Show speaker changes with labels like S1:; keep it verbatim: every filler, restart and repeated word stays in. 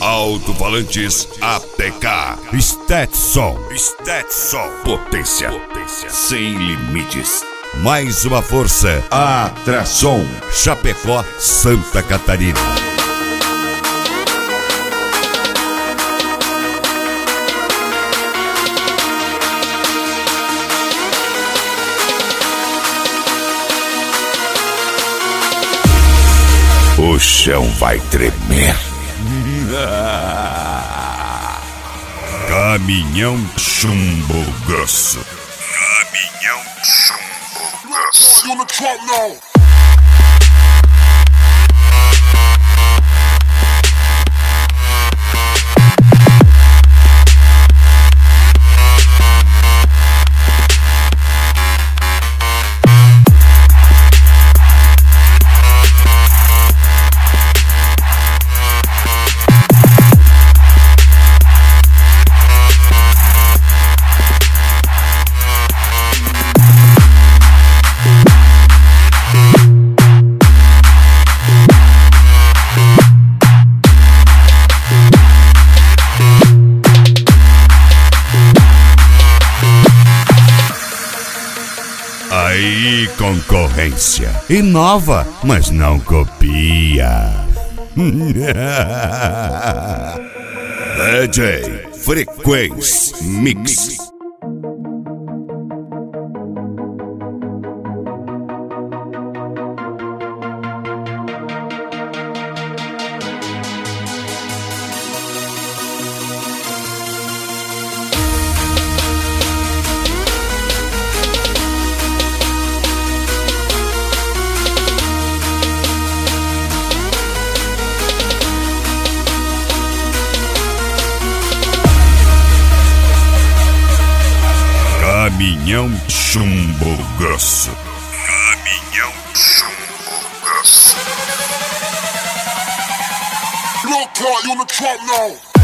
S1: Alto-falantes A T K. Stetson. Stetson. Potência. Potência sem limites. Mais uma força. Atração. Chapecó, Santa Catarina. O chão vai tremer. Caminhão chumbo grosso. Caminhão chumbo grosso. Aí, concorrência. Inova, mas não copia. D J Frequência Mix. Caminhão chumbo grosso. Caminhão chumbo grosso. Look, you on the trap now.